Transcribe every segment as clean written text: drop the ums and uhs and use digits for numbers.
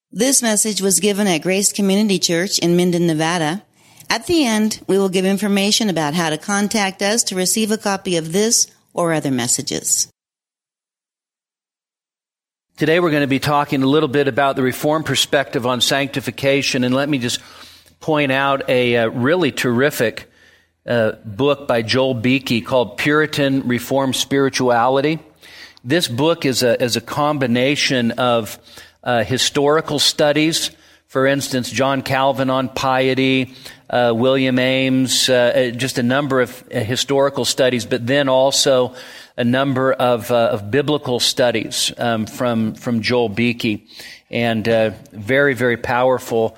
This message was given at Grace Community Church in Minden, Nevada. At the end, we will give information about how to contact us to receive a copy of this or other messages. Today we're going to be talking a little bit about the Reformed perspective on sanctification, and let me just point out a really terrific book by Joel Beeke called Puritan Reformed Spirituality. This book is a combination of historical studies, for instance, John Calvin on piety, William Ames, just a number of historical studies, but then also a number of biblical studies from Joel Beeke, and very, very powerful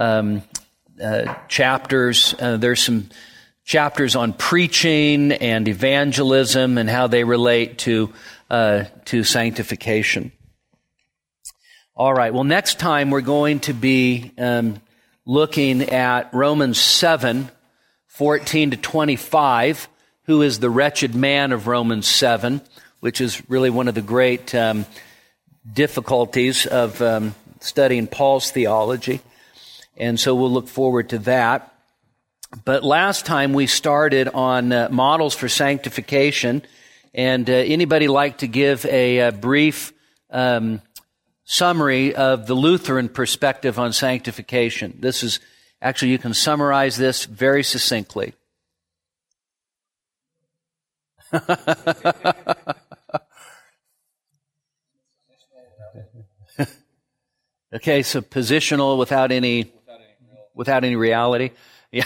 chapters. There's some chapters on preaching and evangelism and how they relate to sanctification. All right, well, next time we're going to be looking at Romans 7, 14 to 25, who is the wretched man of Romans 7, which is really one of the great difficulties of studying Paul's theology. And so we'll look forward to that. But last time we started on models for sanctification, and anybody like to give a brief summary of the Lutheran perspective on sanctification? This is, actually, you can summarize this very succinctly. Okay, so positional without any reality. Yeah.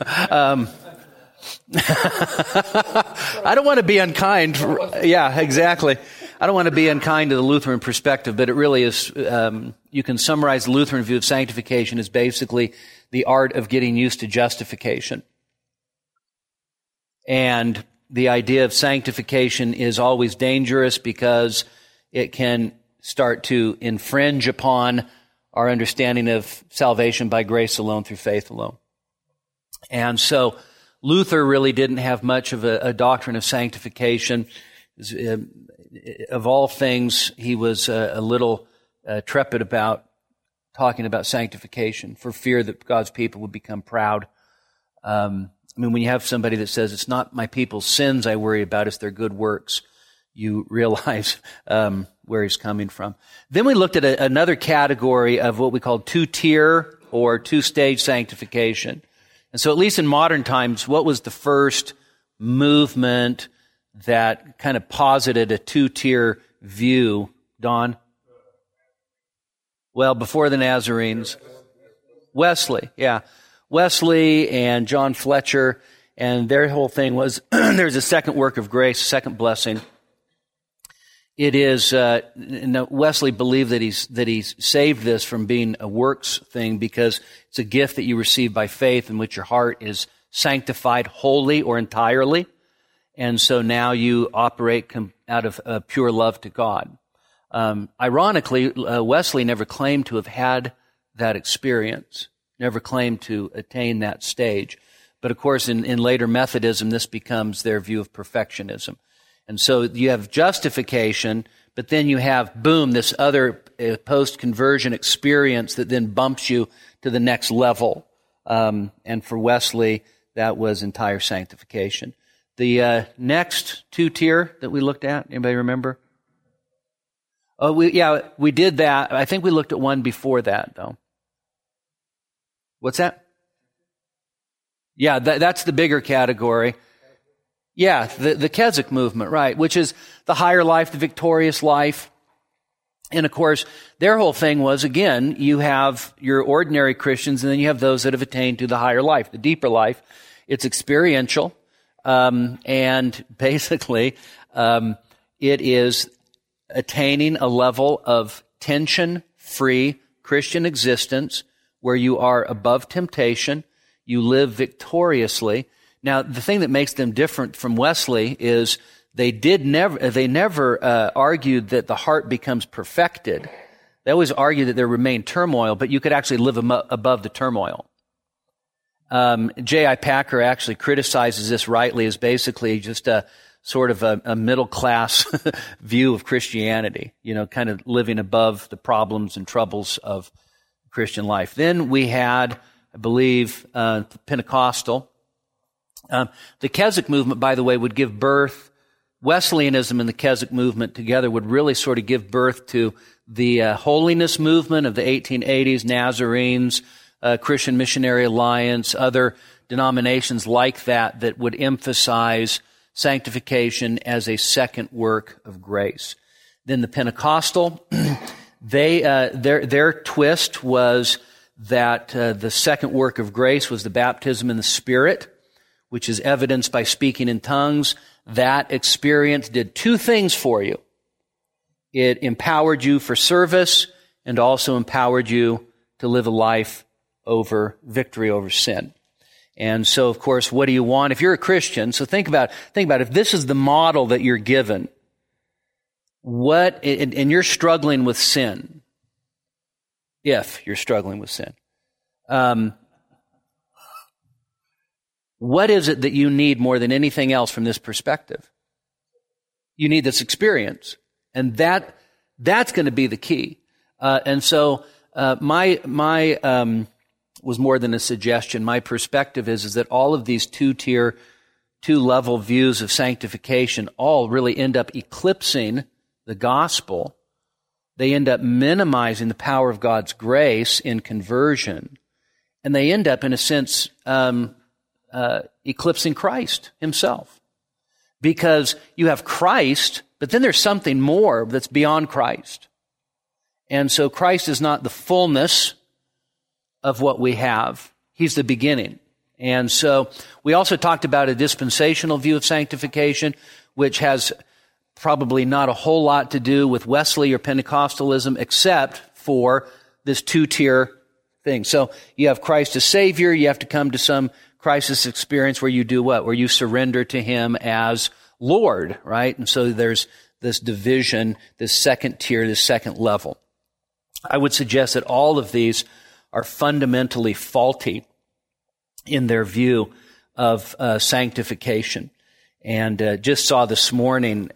I don't want to be unkind. Yeah, exactly. I don't want to be unkind to the Lutheran perspective, but it really is, you can summarize the Lutheran view of sanctification as basically the art of getting used to justification. And the idea of sanctification is always dangerous because it can start to infringe upon our understanding of salvation by grace alone through faith alone. And so Luther really didn't have much of a doctrine of sanctification. Of all things, he was a little trepid about talking about sanctification for fear that God's people would become proud. When you have somebody that says, it's not my people's sins I worry about, it's their good works, you realize where he's coming from. Then we looked at another category of what we call two-tier or two-stage sanctification. And so at least in modern times, what was the first movement that kind of posited a two-tier view, Don? Well, before the Nazarenes. Wesley, yeah. Wesley and John Fletcher, and their whole thing was there's a second work of grace, second blessing. It is, Wesley believed that he's saved this from being a works thing because it's a gift that you receive by faith in which your heart is sanctified wholly or entirely. And so now you operate out of pure love to God. Ironically, Wesley never claimed to have had that experience, never claimed to attain that stage. But of course, in later Methodism, this becomes their view of perfectionism. And so you have justification, but then you have, boom, this other post-conversion experience that then bumps you to the next level. And for Wesley, that was entire sanctification. The next two-tier that we looked at, anybody remember? Oh, we did that. I think we looked at one before that, though. What's that? Yeah, that's the bigger category. Yeah, the Keswick movement, right, which is the higher life, the victorious life. And of course, their whole thing was, again, you have your ordinary Christians and then you have those that have attained to the higher life, the deeper life. It's experiential. And basically, it is attaining a level of tension-free Christian existence where you are above temptation, you live victoriously. Now, the thing that makes them different from Wesley is they never argued that the heart becomes perfected. They always argued that there remained turmoil, but you could actually live above the turmoil. J.I. Packer actually criticizes this rightly as basically just a sort of a middle-class view of Christianity, kind of living above the problems and troubles of Christian life. Then we had, I believe, Pentecostal. The Keswick movement, by the way, would give birth, Wesleyanism and the Keswick movement together would really sort of give birth to the holiness movement of the 1880s, Nazarenes, Christian Missionary Alliance, other denominations like that would emphasize sanctification as a second work of grace. Then the Pentecostal, their twist was that the second work of grace was the baptism in the Spirit, which is evidenced by speaking in tongues. That experience did two things for you. It empowered you for service and also empowered you to live a life over victory over sin. And so, of course, what do you want? If you're a Christian, so think about if this is the model that you're given, and you're struggling with sin, if you're struggling with sin, what is it that you need more than anything else from this perspective? You need this experience. And that's going to be the key. And so, my was more than a suggestion. My perspective is that all of these two-level views of sanctification all really end up eclipsing the gospel. They end up minimizing the power of God's grace in conversion. And they end up, in a sense, eclipsing Christ himself. Because you have Christ, but then there's something more that's beyond Christ. And so Christ is not the fullness of what we have. He's the beginning. And so we also talked about a dispensational view of sanctification, which has probably not a whole lot to do with Wesley or Pentecostalism, except for this two-tier thing. So you have Christ as Savior. You have to come to some crisis experience where you do what? Where you surrender to Him as Lord, right? And so there's this division, this second tier, this second level. I would suggest that all of these are fundamentally faulty in their view of sanctification. And just saw this morning,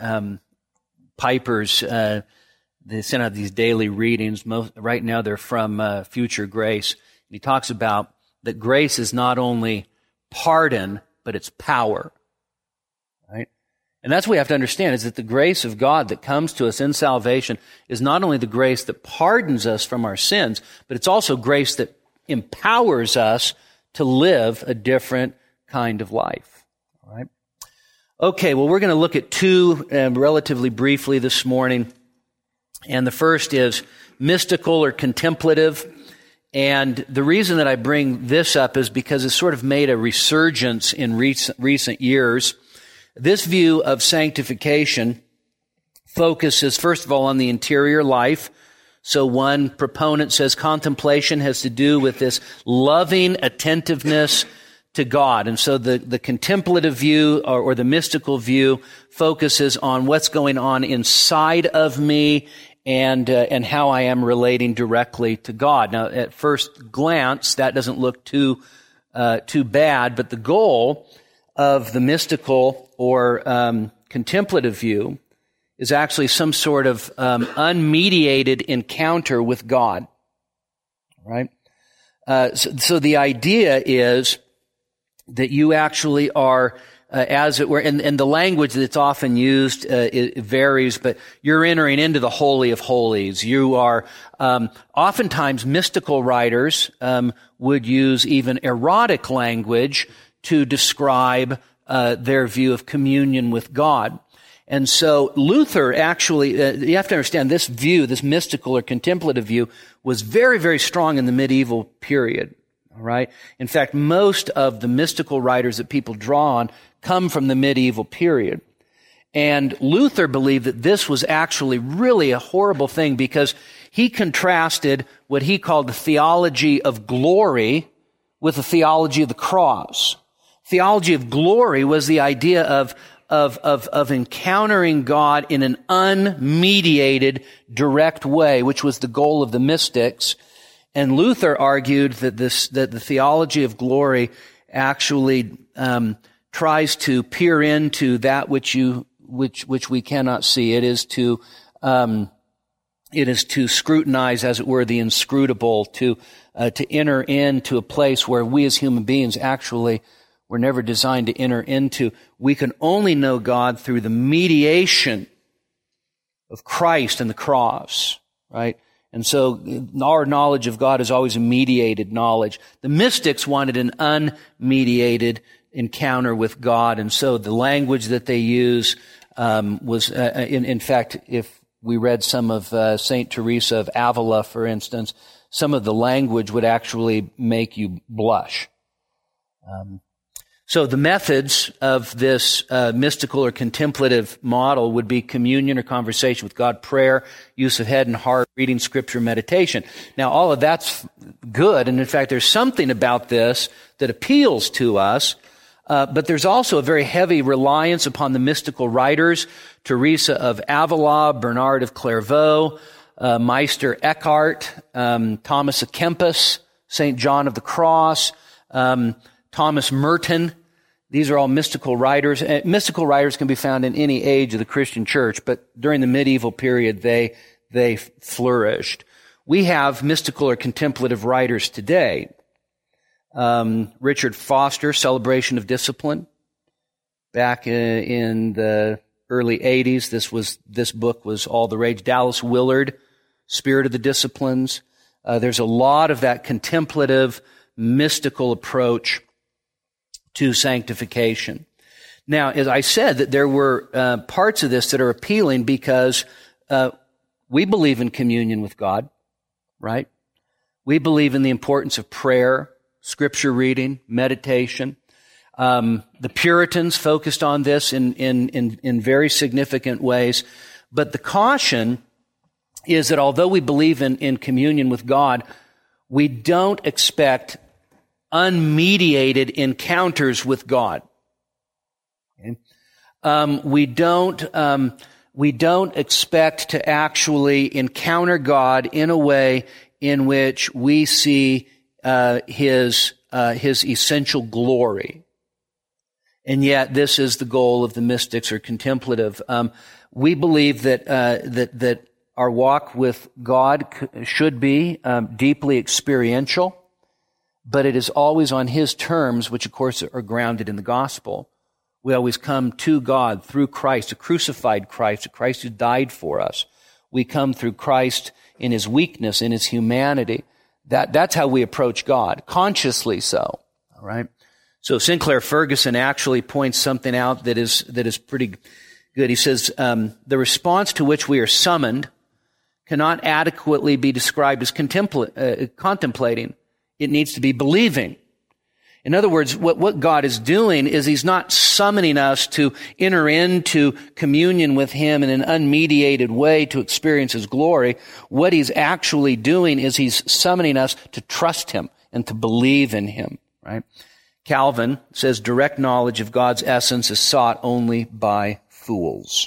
Piper's, they sent out these daily readings. Right now they're from Future Grace. And he talks about that grace is not only pardon, but it's power. Right? And that's what we have to understand, is that the grace of God that comes to us in salvation is not only the grace that pardons us from our sins, but it's also grace that empowers us to live a different kind of life. All right? Okay, well, we're going to look at two relatively briefly this morning. And the first is mystical or contemplative. And the reason that I bring this up is because it's sort of made a resurgence in recent years. This view of sanctification focuses, first of all, on the interior life. So one proponent says contemplation has to do with this loving attentiveness to God. And so the contemplative view or the mystical view focuses on what's going on inside of me and how I am relating directly to God. Now, at first glance, that doesn't look too bad, but the goal of the mystical or contemplative view is actually some sort of unmediated encounter with God. Right? So the idea is that you actually are, as it were, and the language that's often used it varies, but you're entering into the Holy of Holies. You are, oftentimes mystical writers would use even erotic language to describe their view of communion with God. And so Luther actually, you have to understand, this view, this mystical or contemplative view, was very, very strong in the medieval period. All right. In fact, most of the mystical writers that people draw on come from the medieval period. And Luther believed that this was actually really a horrible thing because he contrasted what he called the theology of glory with the theology of the cross. Theology of glory was the idea of encountering God in an unmediated, direct way, which was the goal of the mystics. And Luther argued that the theology of glory actually tries to peer into that which we cannot see. It is to It is to scrutinize, as it were, the inscrutable, to enter into a place where we as human beings actually were never designed to enter into. We can only know God through the mediation of Christ and the cross, right? And so our knowledge of God is always a mediated knowledge. The mystics wanted an unmediated encounter with God, and so the language that they use was, in fact, if we read some of Saint Teresa of Avila, for instance, some of the language would actually make you blush. So the methods of this mystical or contemplative model would be communion or conversation with God, prayer, use of head and heart, reading scripture, meditation. Now, all of that's good, and in fact, there's something about this that appeals to us, but there's also a very heavy reliance upon the mystical writers, Teresa of Avila, Bernard of Clairvaux, Meister Eckhart, Thomas à Kempis, St. John of the Cross, Thomas Merton. These are all mystical writers. Mystical writers can be found in any age of the Christian church, but during the medieval period, they flourished. We have mystical or contemplative writers today. Richard Foster, Celebration of Discipline. Back in the early 80s, this book was all the rage. Dallas Willard, Spirit of the Disciplines. There's a lot of that contemplative, mystical approach to sanctification. Now, as I said, that there were parts of this that are appealing because we believe in communion with God, right? We believe in the importance of prayer, scripture reading, meditation. The Puritans focused on this in very significant ways. But the caution is that although we believe in communion with God, we don't expect unmediated encounters with God. Okay? We don't expect to actually encounter God in a way in which we see His essential glory. And yet, this is the goal of the mystics or contemplative. We believe that our walk with God should be deeply experiential, but it is always on His terms, which of course are grounded in the gospel. We always come to God through Christ, a crucified Christ, a Christ who died for us. We come through Christ in His weakness, in His humanity. That's how we approach God, consciously so. All right. So Sinclair Ferguson actually points something out that is pretty good. He says the response to which we are summoned cannot adequately be described as contemplating. It needs to be believing. In other words, what God is doing is He's not summoning us to enter into communion with Him in an unmediated way to experience His glory. What He's actually doing is He's summoning us to trust Him and to believe in Him, right? Calvin says direct knowledge of God's essence is sought only by fools.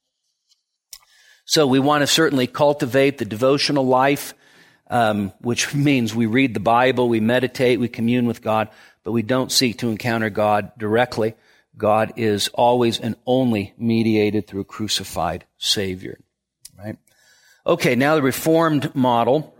So we want to certainly cultivate the devotional life, which means we read the Bible, we meditate, we commune with God, but we don't seek to encounter God directly. God is always and only mediated through a crucified Savior, right? Okay, now the Reformed model.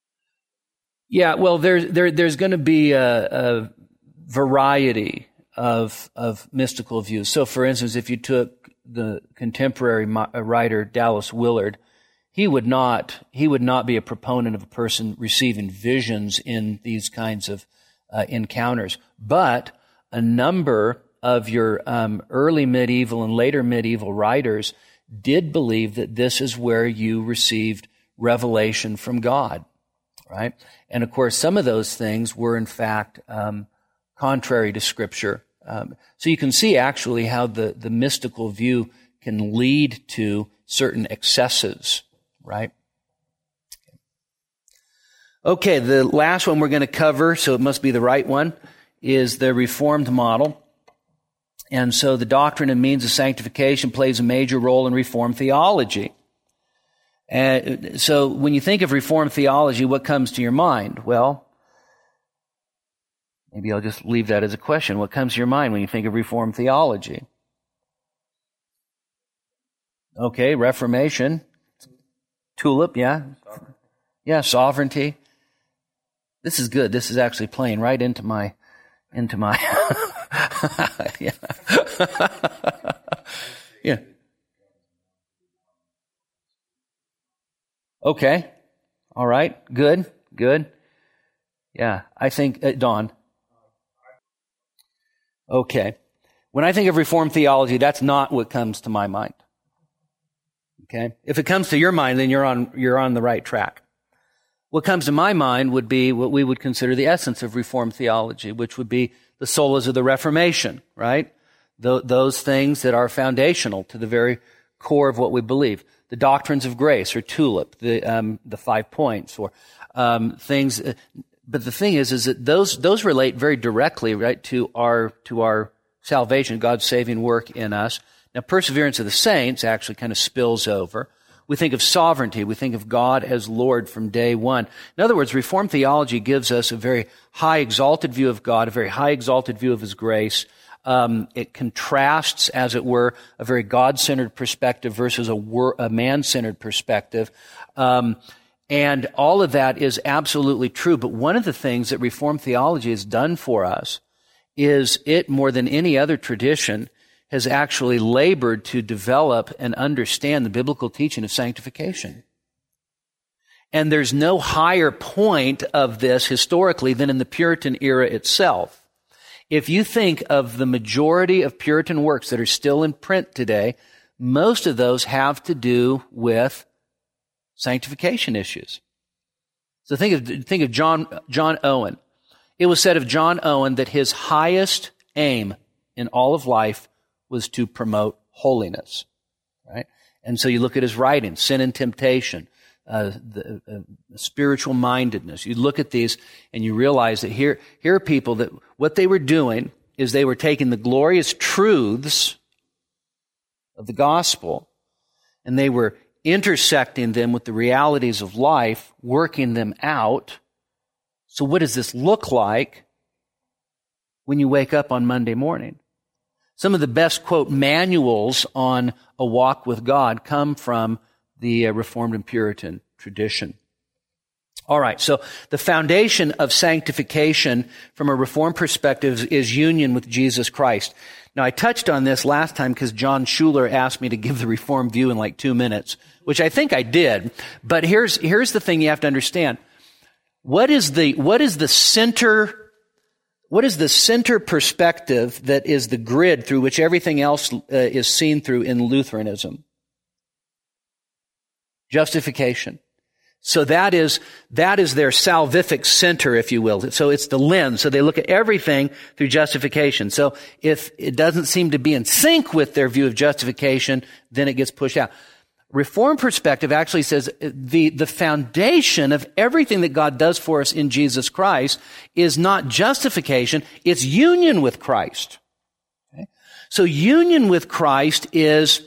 Yeah, well, there's going to be a variety of mystical views. So, for instance, if you took the contemporary writer Dallas Willard, he would not be a proponent of a person receiving visions in these kinds of encounters. But a number of your early medieval and later medieval writers did believe that this is where you received revelation from God, right? And of course, some of those things were in fact contrary to Scripture. So you can see actually how the mystical view can lead to certain excesses, right? Okay, the last one we're going to cover, so it must be the right one, is the Reformed model. And so the doctrine and means of sanctification plays a major role in Reformed theology. And so when you think of Reformed theology, what comes to your mind? Well, maybe I'll just leave that as a question. What comes to your mind when you think of Reformed theology? Okay, Reformation. Tulip, yeah. Yeah, sovereignty. This is good. This is actually playing right into my yeah. Yeah. Okay. All right. Good. Yeah. I think, Don. Okay. When I think of Reformed theology, that's not what comes to my mind. Okay? If it comes to your mind, then you're on the right track. What comes to my mind would be what we would consider the essence of Reformed theology, which would be the solas of the Reformation, right? Those things that are foundational to the very core of what we believe. The doctrines of grace, or TULIP, the 5 points, or things. But the thing is that those relate very directly, right, to our salvation, God's saving work in us. Now, perseverance of the saints actually kind of spills over. We think of sovereignty. We think of God as Lord from day one. In other words, Reformed theology gives us a very high exalted view of God, a very high exalted view of His grace. It contrasts, as it were, a very God-centered perspective versus a man-centered perspective. And all of that is absolutely true. But one of the things that Reformed theology has done for us is it, more than any other tradition, has actually labored to develop and understand the biblical teaching of sanctification. And there's no higher point of this historically than in the Puritan era itself. If you think of the majority of Puritan works that are still in print today, most of those have to do with sanctification issues. So think of John Owen. It was said of John Owen that his highest aim in all of life was to promote holiness, right? And so you look at his writings, Sin and Temptation, spiritual mindedness. You look at these and you realize that here are people that what they were doing is they were taking the glorious truths of the gospel and they were intersecting them with the realities of life, working them out. So what does this look like when you wake up on Monday morning? Some of the best, quote, manuals on a walk with God come from the Reformed and Puritan tradition. All right, so the foundation of sanctification from a Reformed perspective is union with Jesus Christ. Now, I touched on this last time because John Schuler asked me to give the Reformed view in like 2 minutes, which I think I did. But here's the thing you have to understand. What is the center perspective that is the grid through which everything else is seen through in Lutheranism? Justification. So that is their salvific center, if you will. So it's the lens. So they look at everything through justification. So if it doesn't seem to be in sync with their view of justification, then it gets pushed out. Reformed perspective actually says the foundation of everything that God does for us in Jesus Christ is not justification, it's union with Christ. Okay? So union with Christ is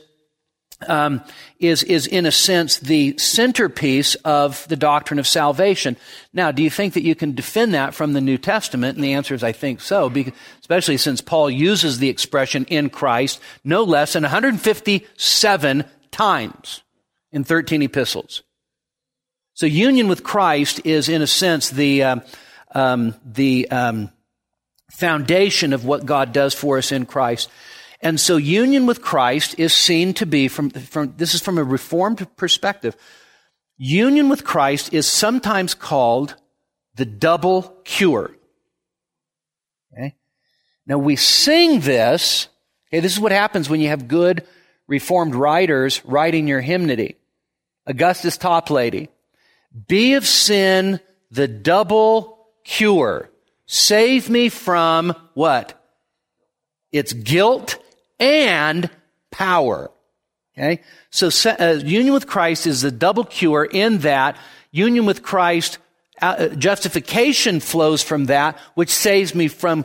in a sense the centerpiece of the doctrine of salvation. Now, do you think that you can defend that from the New Testament? And the answer is I think so, because, especially since Paul uses the expression in Christ no less than 157 times in 13 epistles. So union with Christ is, in a sense, the foundation of what God does for us in Christ. And so union with Christ is seen to be, this is from a Reformed perspective, union with Christ is sometimes called the double cure. Okay? Now we sing this, okay, this is what happens when you have good Reformed writers writing your hymnody. Augustus Toplady. Be of sin the double cure. Save me from what? Its guilt and power. Okay? So union with Christ is the double cure in that union with Christ, justification flows from that, which saves me from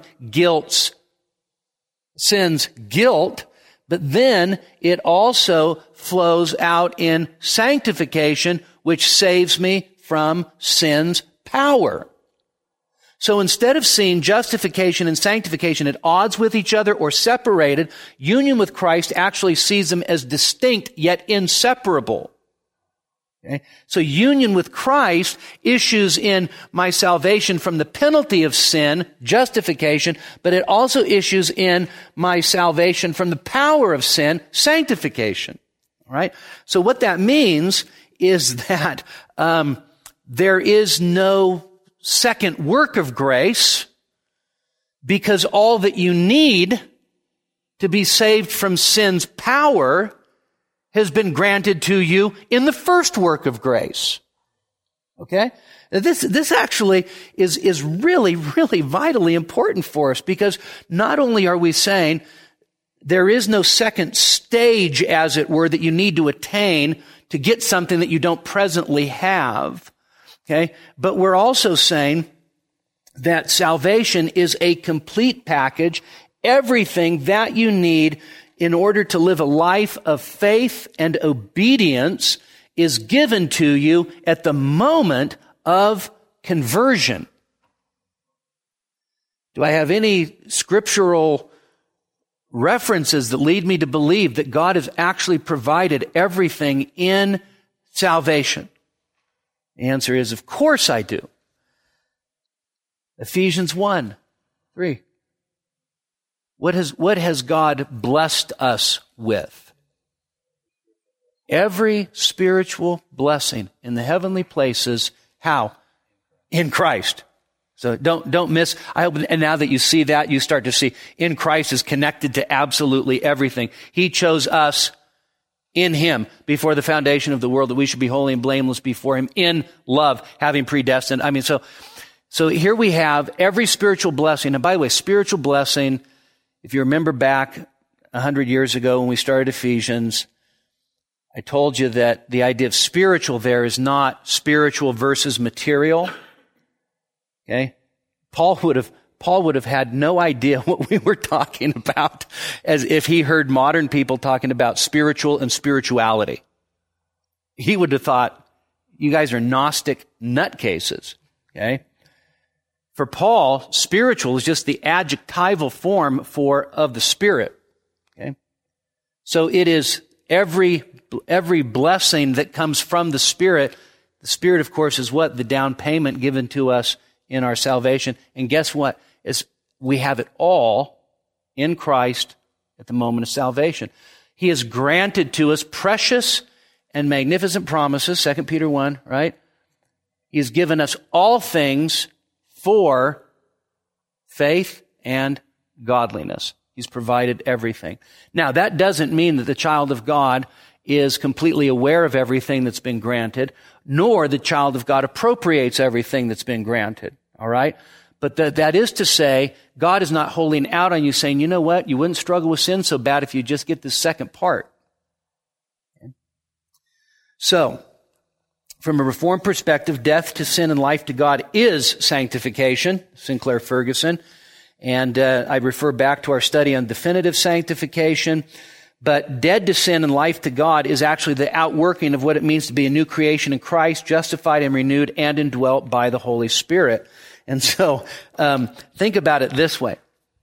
sin's guilt. But then it also flows out in sanctification, which saves me from sin's power. So instead of seeing justification and sanctification at odds with each other or separated, union with Christ actually sees them as distinct yet inseparable. Okay? So union with Christ issues in my salvation from the penalty of sin, justification, but it also issues in my salvation from the power of sin, sanctification. All right? So what that means is that there is no second work of grace, because all that you need to be saved from sin's power has been granted to you in the first work of grace. Okay? This actually is really, really vitally important for us, because not only are we saying there is no second stage, as it were, that you need to attain to get something that you don't presently have, okay? But we're also saying that salvation is a complete package, everything that you need in order to live a life of faith and obedience is given to you at the moment of conversion. Do I have any scriptural references that lead me to believe that God has actually provided everything in salvation? The answer is, of course I do. Ephesians 1:3. What has God blessed us with? Every spiritual blessing in the heavenly places. How? In Christ. So don't miss. I hope, and now that you see that, you start to see in Christ is connected to absolutely everything. He chose us in Him before the foundation of the world, that we should be holy and blameless before Him in love, having predestined. I mean, so here we have every spiritual blessing. And by the way, spiritual blessing, if you remember back 100 years ago when we started Ephesians, I told you that the idea of spiritual there is not spiritual versus material. Okay? Paul would have had no idea what we were talking about, as if he heard modern people talking about spiritual and spirituality. He would have thought, you guys are Gnostic nutcases. Okay? For Paul, spiritual is just the adjectival form of the Spirit. Okay? So it is every blessing that comes from the Spirit. The Spirit, of course, is what? The down payment given to us in our salvation. And guess what? We have it all in Christ at the moment of salvation. He has granted to us precious and magnificent promises, 2 Peter 1, right? He has given us all things for faith and godliness. He's provided everything. Now, that doesn't mean that the child of God is completely aware of everything that's been granted, nor the child of God appropriates everything that's been granted. All right? But that is to say, God is not holding out on you saying, you know what, you wouldn't struggle with sin so bad if you just get this second part. Okay? So, from a Reformed perspective, death to sin and life to God is sanctification, Sinclair Ferguson. And I refer back to our study on definitive sanctification. But dead to sin and life to God is actually the outworking of what it means to be a new creation in Christ, justified and renewed and indwelt by the Holy Spirit. And so, think about it this way.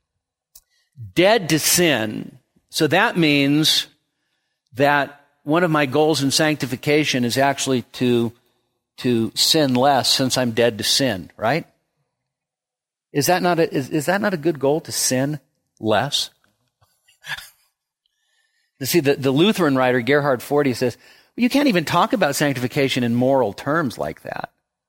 Dead to sin. So that means that one of my goals in sanctification is actually to sin less, since I'm dead to sin, right? Is that not a good goal, to sin less? You see, the Lutheran writer Gerhard Forde says, well, you can't even talk about sanctification in moral terms like that.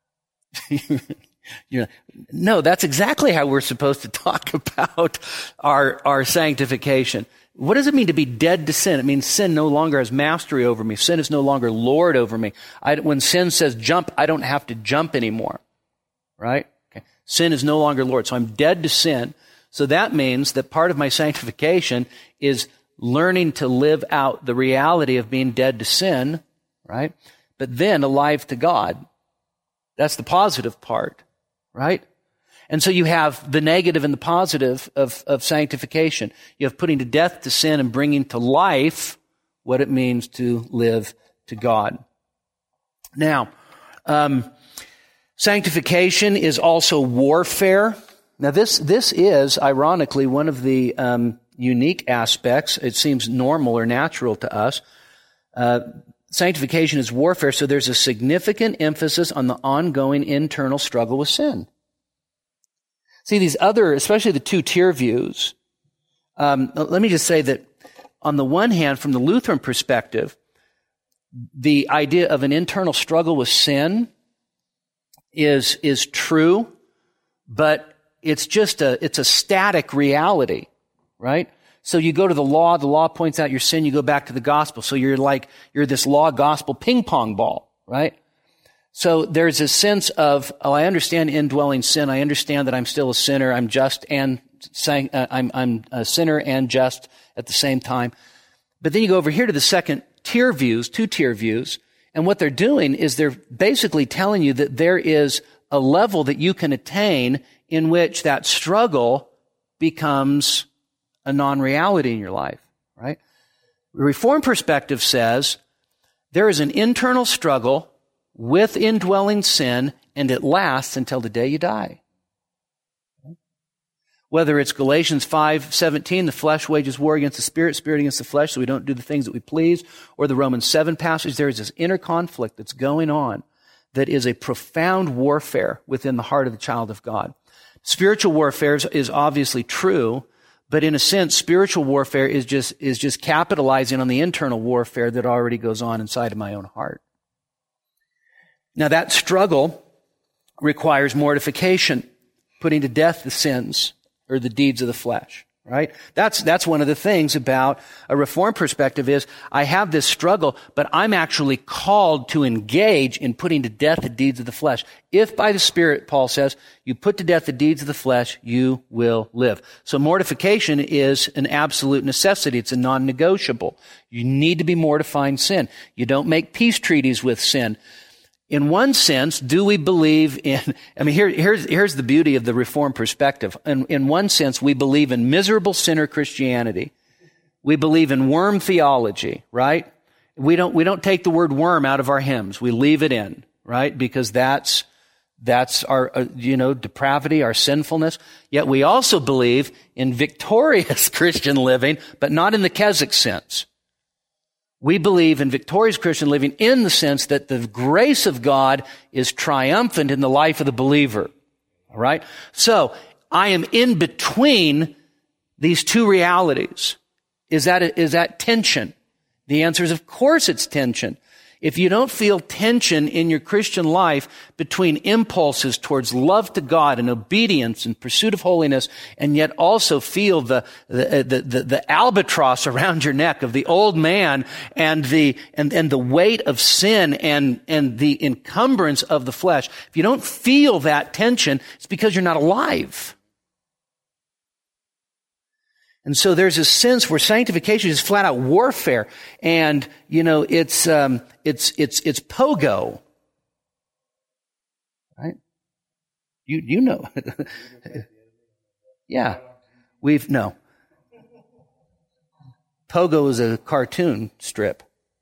No, that's exactly how we're supposed to talk about our sanctification. What does it mean to be dead to sin? It means sin no longer has mastery over me. Sin is no longer Lord over me. When sin says jump, I don't have to jump anymore. Right? Okay. Sin is no longer Lord. So I'm dead to sin. So that means that part of my sanctification is learning to live out the reality of being dead to sin, right? But then alive to God. That's the positive part, right? And so you have the negative and the positive of sanctification. You have putting to death to sin and bringing to life what it means to live to God. Now, sanctification is also warfare. Now, this is, ironically, one of the unique aspects. It seems normal or natural to us. sanctification is warfare, so there's a significant emphasis on the ongoing internal struggle with sin. See, these other, especially the two-tier views, let me just say that on the one hand, from the Lutheran perspective, the idea of an internal struggle with sin is true, but it's a static reality, right? So you go to the law points out your sin, you go back to the gospel. So you're this law gospel ping pong ball, right? So there's a sense of, I understand indwelling sin. I understand that I'm still a sinner. I'm just and I'm a sinner and just at the same time. But then you go over here to the second tier views, two-tier views, and what they're doing is they're basically telling you that there is a level that you can attain in which that struggle becomes a non-reality in your life, right? The Reformed perspective says there is an internal struggle with indwelling sin, and it lasts until the day you die. Whether it's Galatians 5:17, the flesh wages war against the spirit, spirit against the flesh, so we don't do the things that we please, or the Romans 7 passage, there is this inner conflict that's going on that is a profound warfare within the heart of the child of God. Spiritual warfare is obviously true, but in a sense, spiritual warfare is just capitalizing on the internal warfare that already goes on inside of my own heart. Now that struggle requires mortification, putting to death the sins or the deeds of the flesh, right? That's one of the things about a Reformed perspective is I have this struggle, but I'm actually called to engage in putting to death the deeds of the flesh. If by the Spirit, Paul says, you put to death the deeds of the flesh, you will live. So mortification is an absolute necessity. It's a non-negotiable. You need to be mortifying sin. You don't make peace treaties with sin. In one sense, do we believe in, here's the beauty of the Reformed perspective. In one sense, we believe in miserable sinner Christianity. We believe in worm theology, right? We don't take the word worm out of our hymns. We leave it in, right? Because that's our, depravity, our sinfulness. Yet we also believe in victorious Christian living, but not in the Keswick sense. We believe in victorious Christian living in the sense that the grace of God is triumphant in the life of the believer. All right? So, I am in between these two realities. Is that tension? The answer is, of course it's tension. If you don't feel tension in your Christian life between impulses towards love to God and obedience and pursuit of holiness, and yet also feel the albatross around your neck of the old man and the weight of sin and the encumbrance of the flesh, if you don't feel that tension, it's because you're not alive. And so there's a sense where sanctification is flat out warfare, and it's pogo, right? You know, yeah. Pogo is a cartoon strip.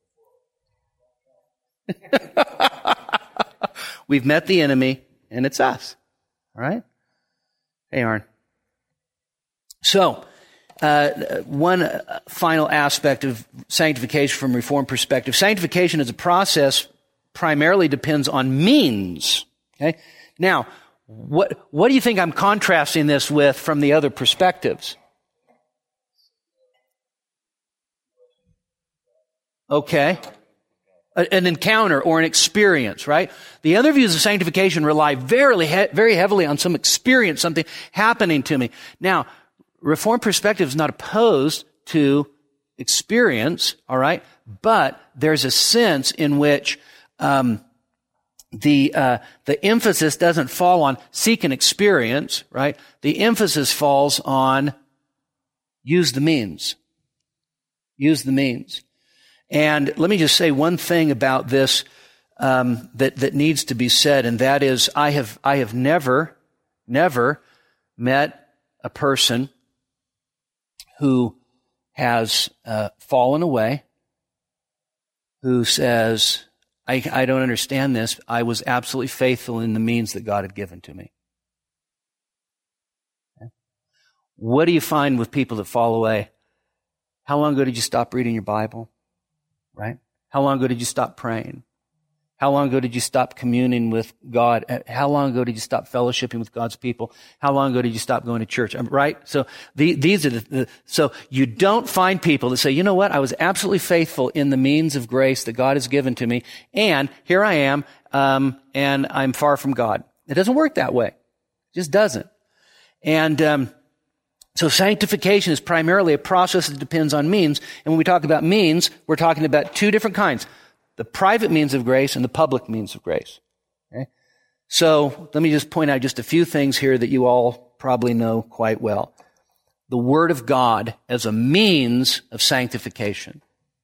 We've met the enemy, and it's us. All right? Hey, Aaron. So. One final aspect of sanctification from Reformed perspective. Sanctification as a process primarily depends on means. Okay? Now, what do you think I'm contrasting this with from the other perspectives? Okay. An encounter or an experience, right? The other views of sanctification rely very heavily on some experience, something happening to me. Now, Reformed perspective is not opposed to experience, all right? But there's a sense in which the emphasis doesn't fall on seek an experience, right? The emphasis falls on use the means. Use the means. And let me just say one thing about this that needs to be said, and that is I have never met a person who has fallen away, who says, I don't understand this. I was absolutely faithful in the means that God had given to me. Okay. What do you find with people that fall away? How long ago did you stop reading your Bible? Right? How long ago did you stop praying? How long ago did you stop communing with God? How long ago did you stop fellowshipping with God's people? How long ago did you stop going to church? Right? So these are so you don't find people that say, you know what? I was absolutely faithful in the means of grace that God has given to me. And here I am, and I'm far from God. It doesn't work that way. It just doesn't. And, so sanctification is primarily a process that depends on means. And when we talk about means, we're talking about two different kinds. The private means of grace and the public means of grace. Okay? So let me just point out just a few things here that you all probably know quite well. The Word of God as a means of sanctification.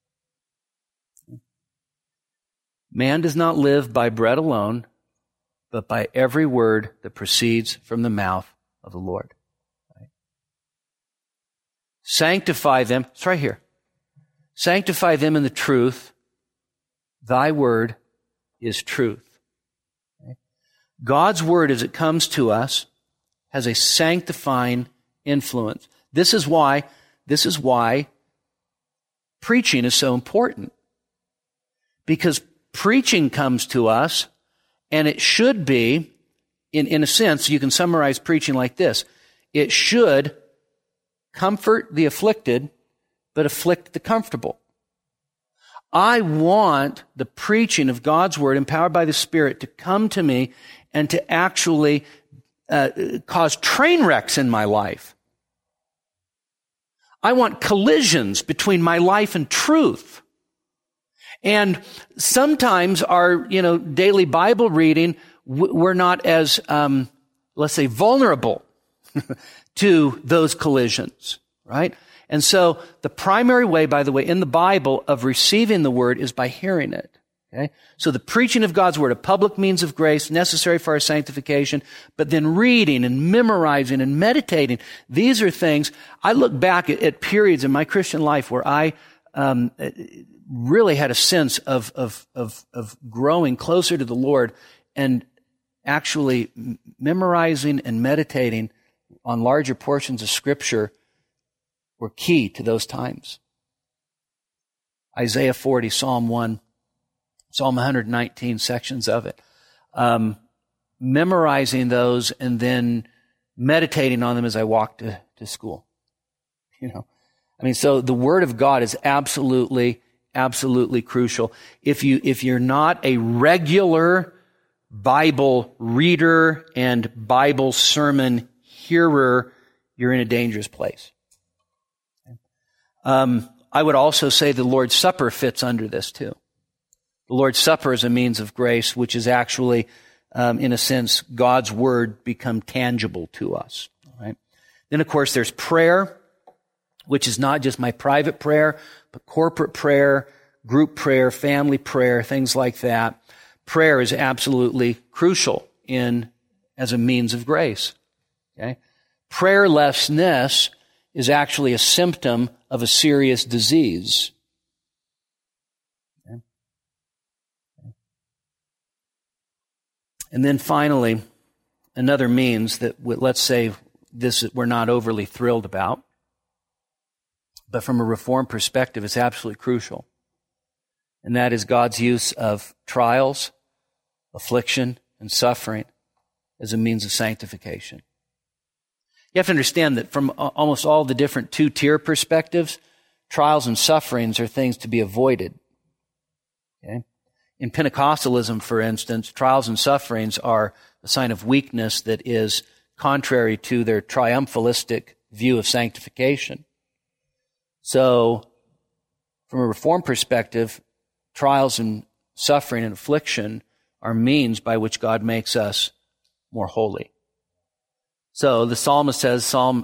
Man does not live by bread alone, but by every word that proceeds from the mouth of the Lord. Right? Sanctify them. It's right here. Sanctify them in the truth. Thy word is truth. Okay? God's word, as it comes to us, has a sanctifying influence. This is why preaching is so important. Because preaching comes to us, and it should be, in a sense, you can summarize preaching like this. It should comfort the afflicted, but afflict the comfortable. I want the preaching of God's Word, empowered by the Spirit, to come to me and to actually cause train wrecks in my life. I want collisions between my life and truth. And sometimes our, daily Bible reading, we're not as, let's say, vulnerable to those collisions, right? And so the primary way, by the way, in the Bible of receiving the Word is by hearing it. Okay? So the preaching of God's Word, a public means of grace necessary for our sanctification, but then reading and memorizing and meditating, these are things. I look back at periods in my Christian life where I really had a sense of growing closer to the Lord, and actually memorizing and meditating on larger portions of Scripture were key to those times. Isaiah 40, Psalm 1, Psalm 119, sections of it. Memorizing those and then meditating on them as I walked to school. So the Word of God is absolutely crucial. If you're not a regular Bible reader and Bible sermon hearer, you're in a dangerous place. I would also say the Lord's Supper fits under this too. The Lord's Supper is a means of grace, which is actually, in a sense, God's Word become tangible to us. Right? Then, of course, there's prayer, which is not just my private prayer, but corporate prayer, group prayer, family prayer, things like that. Prayer is absolutely crucial as a means of grace. Okay? Prayerlessness is actually a symptom of a serious disease. Okay? And then finally, another means that, let's say, this we're not overly thrilled about, but from a Reformed perspective, it's absolutely crucial. And that is God's use of trials, affliction, and suffering as a means of sanctification. You have to understand that from almost all the different two-tier perspectives, trials and sufferings are things to be avoided. Okay? In Pentecostalism, for instance, trials and sufferings are a sign of weakness that is contrary to their triumphalistic view of sanctification. So, from a Reformed perspective, trials and suffering and affliction are means by which God makes us more holy. So the psalmist says, Psalm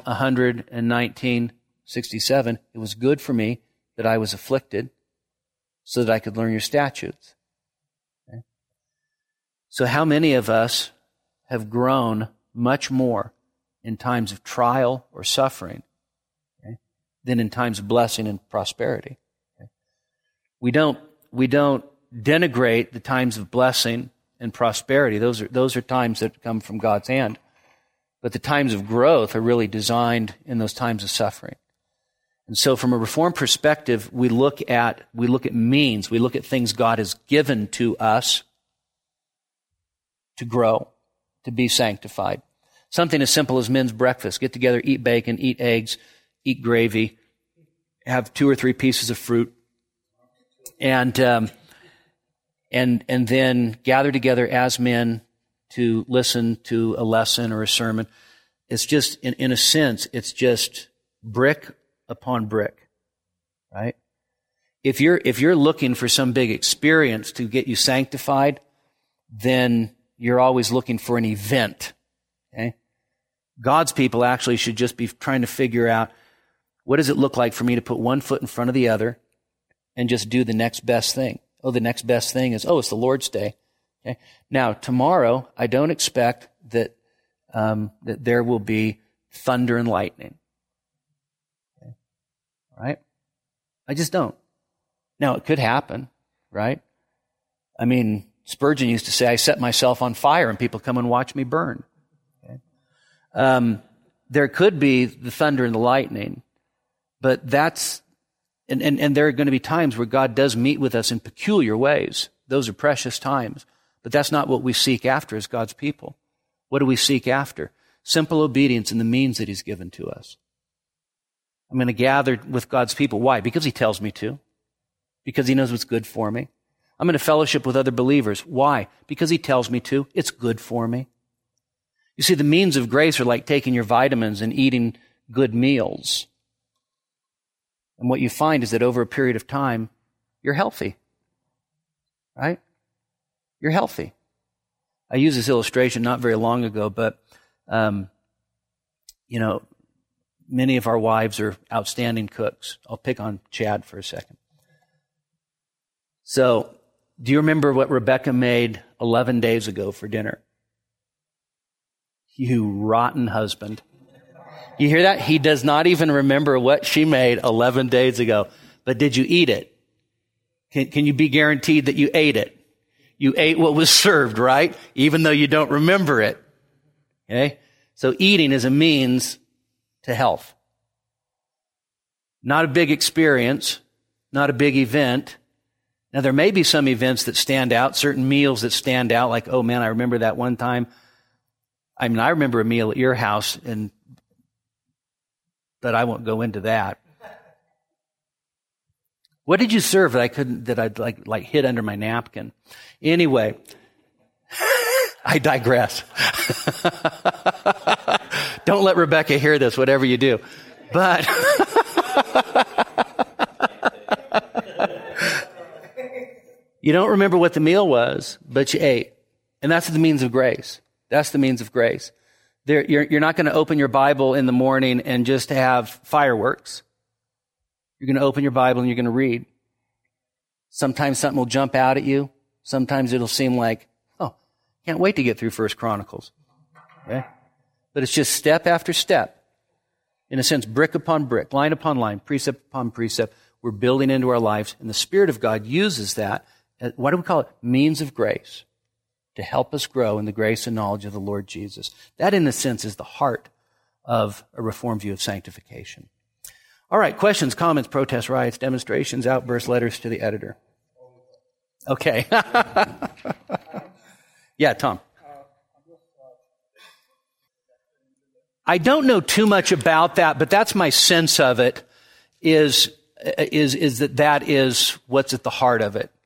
119:67, it was good for me that I was afflicted so that I could learn your statutes. Okay? So how many of us have grown much more in times of trial or suffering, okay, than in times of blessing and prosperity? Okay? We don't denigrate the times of blessing and prosperity. Those are times that come from God's hand. But the times of growth are really designed in those times of suffering. And so from a Reformed perspective, we look at means, we look at things God has given to us to grow, to be sanctified. Something as simple as men's breakfast. Get together, eat bacon, eat eggs, eat gravy, have 2 or 3 pieces of fruit, and then gather together as men to listen to a lesson or a sermon. It's just, in a sense, it's just brick upon brick, right? If you're looking for some big experience to get you sanctified, then you're always looking for an event, okay? God's people actually should just be trying to figure out, what does it look like for me to put one foot in front of the other and just do the next best thing? Oh, the next best thing is, it's the Lord's Day. Okay? Now, tomorrow, I don't expect that there will be thunder and lightning. Okay? Right? I just don't. Now, it could happen, right? I mean, Spurgeon used to say, I set myself on fire and people come and watch me burn. Okay? There could be the thunder and the lightning, but that's, and there are going to be times where God does meet with us in peculiar ways. Those are precious times. But that's not what we seek after as God's people. What do we seek after? Simple obedience in the means that He's given to us. I'm going to gather with God's people. Why? Because He tells me to. Because He knows what's good for me. I'm going to fellowship with other believers. Why? Because He tells me to. It's good for me. You see, the means of grace are like taking your vitamins and eating good meals. And what you find is that over a period of time, you're healthy. Right? You're healthy. I used this illustration not very long ago, but, many of our wives are outstanding cooks. I'll pick on Chad for a second. So, do you remember what Rebecca made 11 days ago for dinner? You rotten husband. You hear that? He does not even remember what she made 11 days ago. But did you eat it? Can you be guaranteed that you ate it? You ate what was served, right? Even though you don't remember it. Okay? So eating is a means to health. Not a big experience, not a big event. Now, there may be some events that stand out, certain meals that stand out, like, oh man, I remember that one time. I remember a meal at your house, but I won't go into that. What did you serve that I'd like hid under my napkin? Anyway, I digress. Don't let Rebecca hear this, whatever you do. But you don't remember what the meal was, but you ate. And that's the means of grace. That's the means of grace. You're not going to open your Bible in the morning and just have fireworks. You're going to open your Bible and you're going to read. Sometimes something will jump out at you. Sometimes it'll seem like, can't wait to get through 1 Chronicles. Okay? But it's just step after step. In a sense, brick upon brick, line upon line, precept upon precept. We're building into our lives. And the Spirit of God uses that, what do we call it? Means of grace, to help us grow in the grace and knowledge of the Lord Jesus. That, in a sense, is the heart of a Reformed view of sanctification. All right, questions, comments, protests, riots, demonstrations, outbursts, letters to the editor. Okay. Yeah, Tom. I don't know too much about that, but that's my sense of it, is that is what's at the heart of it.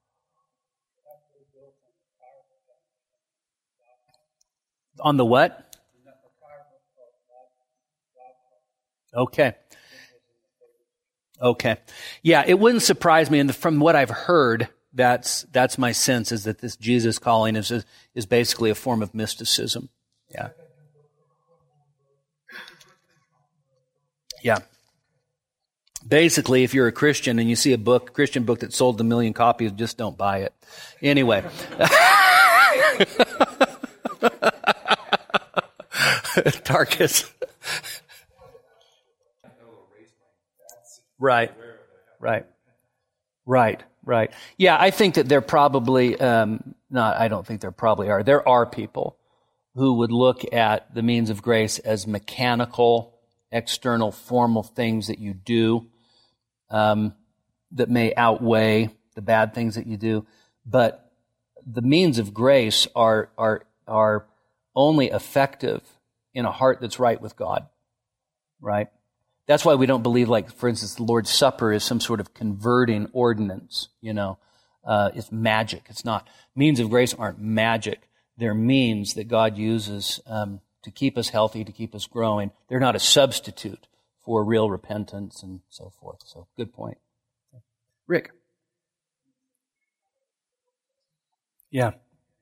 On the what? Okay. Yeah, it wouldn't surprise me, and from what I've heard, that's my sense, is that this Jesus calling is basically a form of mysticism. Yeah. Yeah. Basically, if you're a Christian and you see a Christian book that sold 1 million copies, just don't buy it. Anyway. Darkest. Right. Yeah, I think that there probably, I don't think there probably are. There are people who would look at the means of grace as mechanical external formal things that you do that may outweigh the bad things that you do. But the means of grace are only effective in a heart that's right with God, right? That's why we don't believe, like, for instance, the Lord's Supper is some sort of converting ordinance, it's magic. It's not. Means of grace aren't magic. They're means that God uses to keep us healthy, to keep us growing. They're not a substitute for real repentance and so forth. So, good point. Rick? Yeah.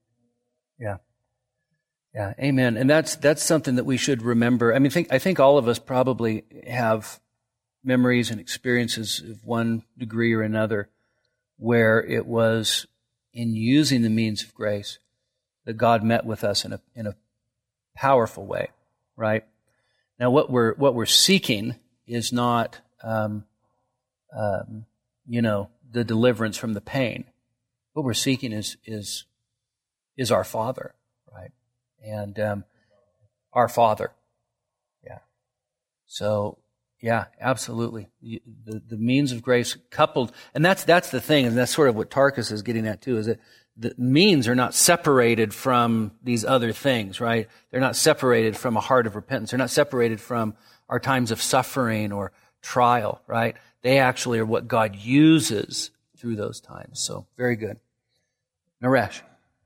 Amen. And that's something that we should remember. I mean, I think all of us probably have memories and experiences of one degree or another where it was in using the means of grace that God met with us in a powerful way, right? Now, what we're seeking is not, the deliverance from the pain. What we're seeking is our Father, right? And our Father, yeah. So, yeah, absolutely. The means of grace coupled, and that's the thing, and that's sort of what Tarkus is getting at too, is that the means are not separated from these other things, right? They're not separated from a heart of repentance. They're not separated from our times of suffering or trial, right? They actually are what God uses through those times. So, very good. Naresh.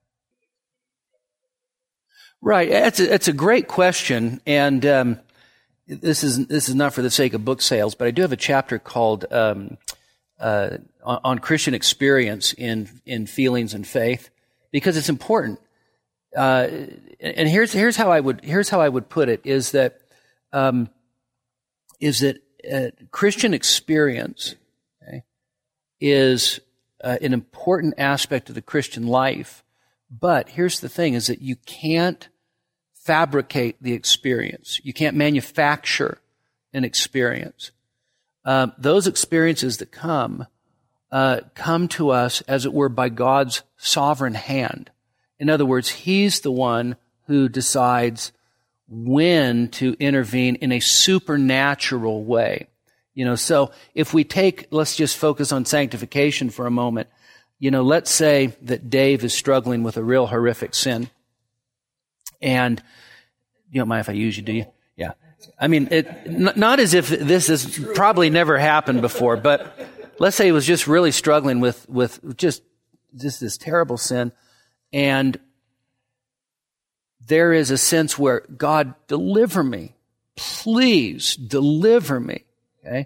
Right. It's a great question, and this is not for the sake of book sales, but I do have a chapter called on Christian experience in feelings and faith, because it's important. And here's how I would put it: is that Christian experience, okay, is an important aspect of the Christian life. But here's the thing: is that you can't fabricate the experience. You can't manufacture an experience. Those experiences that come to us, as it were, by God's sovereign hand. In other words, He's the one who decides when to intervene in a supernatural way. So if we let's just focus on sanctification for a moment. Let's say that Dave is struggling with a real horrific sin. And you don't mind if I use you, do you? Yeah. I mean, not as if this has probably never happened before, but let's say he was just really struggling with just this terrible sin. And there is a sense where, God, deliver me. Please deliver me. Okay?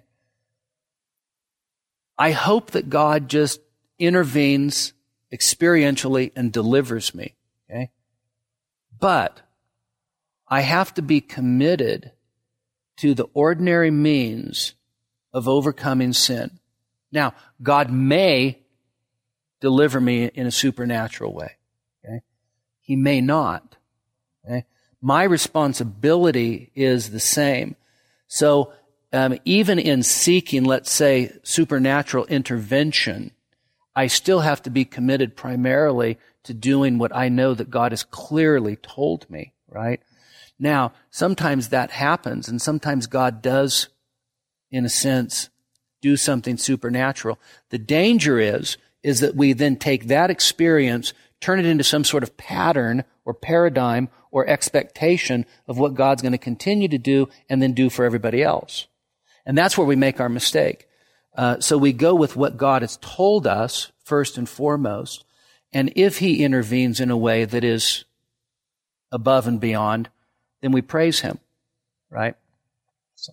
I hope that God just intervenes experientially and delivers me. Okay? But I have to be committed to the ordinary means of overcoming sin. Now, God may deliver me in a supernatural way. Okay? He may not. Okay? My responsibility is the same. So, even in seeking, let's say, supernatural intervention, I still have to be committed primarily to doing what I know that God has clearly told me, right? Now, sometimes that happens, and sometimes God does, in a sense, do something supernatural. The danger is that we then take that experience, turn it into some sort of pattern or paradigm or expectation of what God's going to continue to do and then do for everybody else. And that's where we make our mistake. So we go with what God has told us first and foremost, and if He intervenes in a way that is above and beyond, then we praise Him, right? So,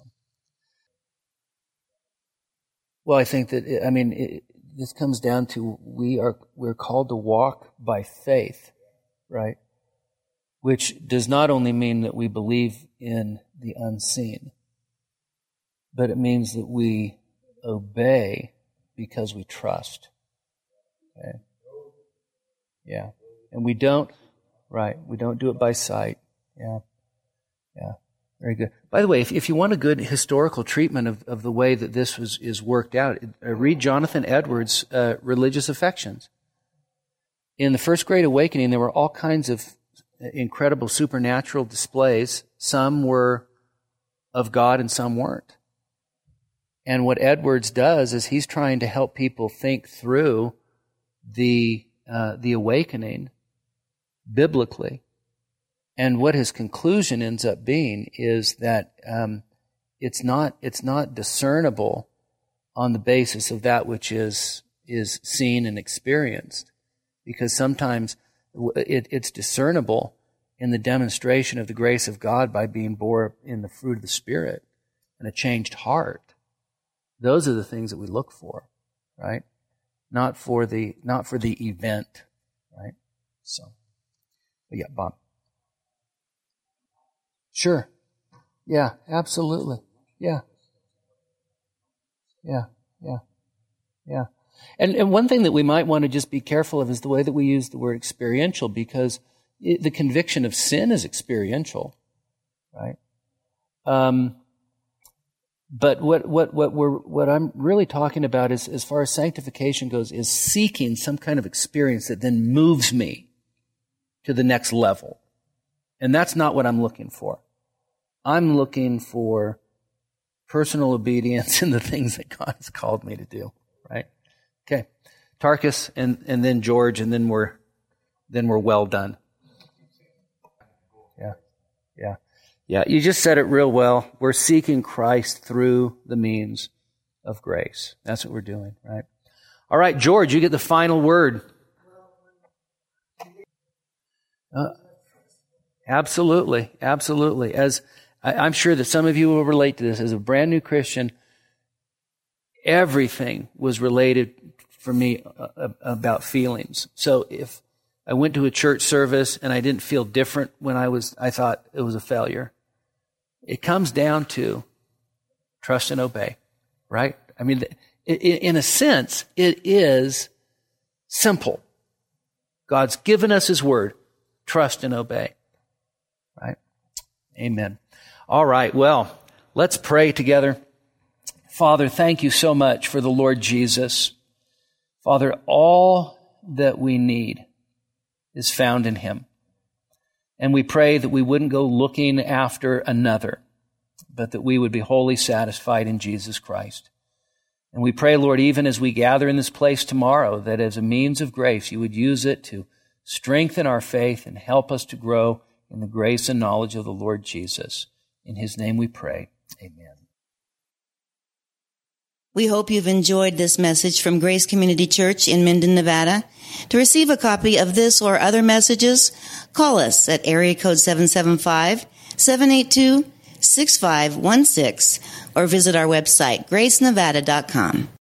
well, I think that this comes down to we're called to walk by faith, right? Which does not only mean that we believe in the unseen, but it means that we obey because we trust. Okay? Yeah. And we don't do it by sight. Yeah. Very good. By the way, if you want a good historical treatment of the way that this is worked out, read Jonathan Edwards' Religious Affections. In the First Great Awakening, there were all kinds of incredible supernatural displays. Some were of God and some weren't. And what Edwards does is he's trying to help people think through the awakening biblically. And what his conclusion ends up being is that it's not discernible on the basis of that which is seen and experienced, because sometimes it's discernible in the demonstration of the grace of God by being born in the fruit of the Spirit and a changed heart. Those are the things that we look for, right? Not for the event, right? So, but yeah, Bob. Sure. Yeah, absolutely. Yeah. And one thing that we might want to just be careful of is the way that we use the word experiential, because the conviction of sin is experiential, right? But what I'm really talking about is, as far as sanctification goes, is seeking some kind of experience that then moves me to the next level. And that's not what I'm looking for. I'm looking for personal obedience in the things that God has called me to do, right? Okay. Tarkus and then George, and then we're well done. Yeah, you just said it real well. We're seeking Christ through the means of grace. That's what we're doing, right? All right, George, you get the final word. Absolutely. As I'm sure that some of you will relate to this. As a brand new Christian, everything was related for me about feelings. So if I went to a church service and I didn't feel different when I thought it was a failure. It comes down to trust and obey, right? I mean, in a sense, it is simple. God's given us His Word. Trust and obey, right? Amen. All right, well, let's pray together. Father, thank you so much for the Lord Jesus. Father, all that we need is found in Him. And we pray that we wouldn't go looking after another, but that we would be wholly satisfied in Jesus Christ. And we pray, Lord, even as we gather in this place tomorrow, that as a means of grace, you would use it to strengthen our faith and help us to grow in the grace and knowledge of the Lord Jesus. In His name we pray. Amen. We hope you've enjoyed this message from Grace Community Church in Minden, Nevada. To receive a copy of this or other messages, call us at area code 775-782-6516 or visit our website, gracenevada.com.